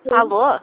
Oi. Alô?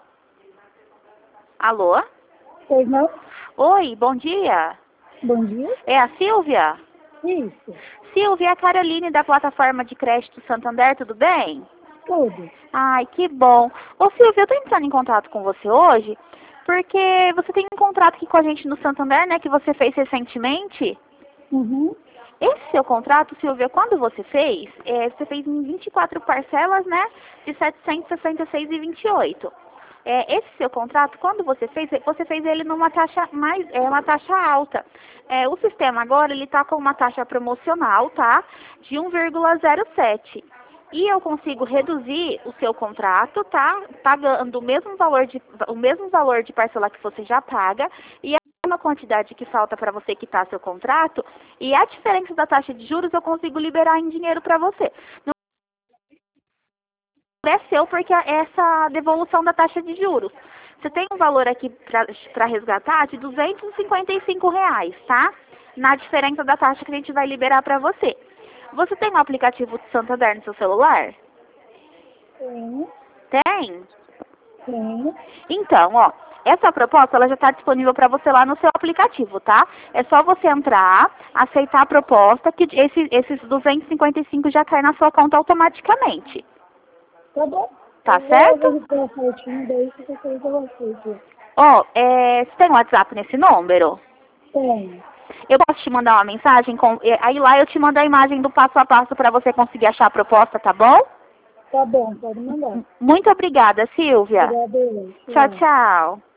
Alô? Pois não? Oi, bom dia. Bom dia. É a Silvia? Isso. Silvia, é a Caroline da plataforma de crédito Santander, tudo bem? Tudo. Ai, que bom. Ô Silvia, eu tô entrando em contato com você hoje porque você tem um contrato aqui com a gente no Santander, né, que você fez recentemente. Uhum. Esse seu contrato, Silvia, quando você fez em 24 parcelas, né, de 766,28. Esse seu contrato, quando você fez ele numa taxa uma taxa alta. O sistema agora, ele está com uma taxa promocional, tá, de 1,07. E eu consigo reduzir o seu contrato, tá, pagando o mesmo valor de parcela que você já paga, e a mesma quantidade que falta para você quitar seu contrato, e a diferença da taxa de juros eu consigo liberar em dinheiro para você. Não é seu porque é essa devolução da taxa de juros. Você tem um valor aqui para resgatar de R$ 255, tá? Na diferença da taxa que a gente vai liberar para você. Você tem um aplicativo de Santander no seu celular? Sim. Tem? Sim. Então, ó, essa proposta ela já está disponível para você lá no seu aplicativo, tá? É só você entrar, aceitar a proposta, que esses 255 já caem na sua conta automaticamente. Tá bom. Tá Eu vou certo? verificar certinho, daí se você fez pra você aqui. Ó, você tem um WhatsApp nesse número? Tem. Eu posso te mandar uma mensagem, aí lá eu te mando a imagem do passo a passo para você conseguir achar a proposta, tá bom? Tá bom, pode mandar. Muito obrigada, Silvia. Obrigada. Tchau, Tchau. tchau.